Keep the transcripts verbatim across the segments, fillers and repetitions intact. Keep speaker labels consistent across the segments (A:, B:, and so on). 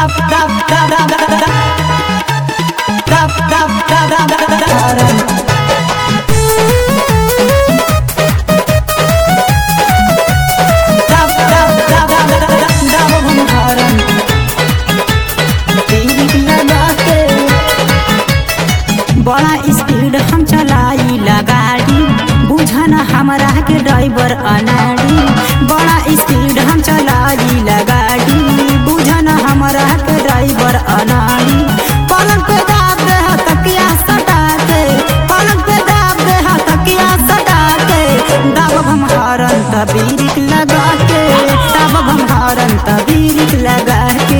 A: बड़ा स्पीड हम चलाई गाड़ी, बुझन हमरा के ड्राइवर अनाड़ी। बड़ा स्पीड हम चलाई गाड़ी, बुझन हमरा के ड्राइवर अनाड़ी। पलंग पे दाब दे तकिया सटा के, पलंग पे दाब दे तकिया सटा के। दाब हम हरन तबीरिक लगा के, दाब हम हरन तबीरिक लगा के।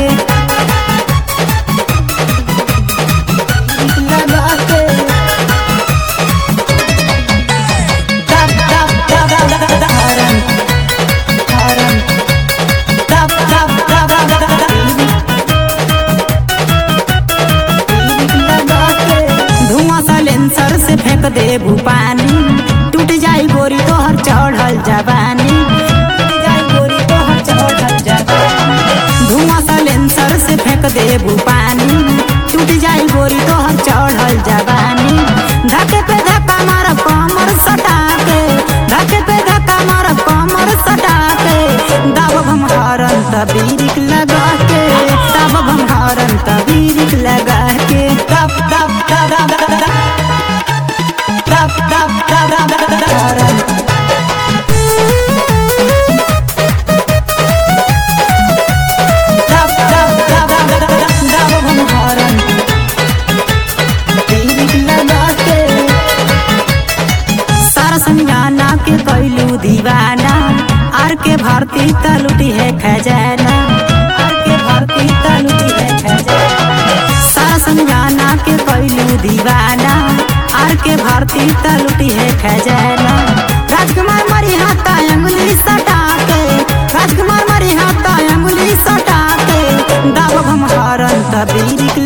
A: सर से फेंक देबू पानी, टूट जाई गोरी तोहर चढ़ल जवानी, टूट जाई गोरी तोहर चढ़ल जवानी। धुआं सलेंसर से फेंक देबू पानी, टूट जाई गोरी तोहर चढ़ल जवानी। धक्के पे धक्का मार कमर सटा के, धक्के पे धक्का मार कमर सटा के। दाब हम हरन तबीरिक लगा के, दाब हम हरन तबीरिक लगा के। दब दब दब दब संजाना के कैलू दीवाना, आर के भर्ती तलुटी है खजाना, आर के भर्ती तलुटी है खजाना। सारा संजाना के कैलू दीवाना, आर के भर्ती तलुटी है खजाना। राजकुमार मरी हाथा अंगुली सटा के, राजकुमार मरी हाथा अंगुली सटा के। दाब हम हरन तबीरिक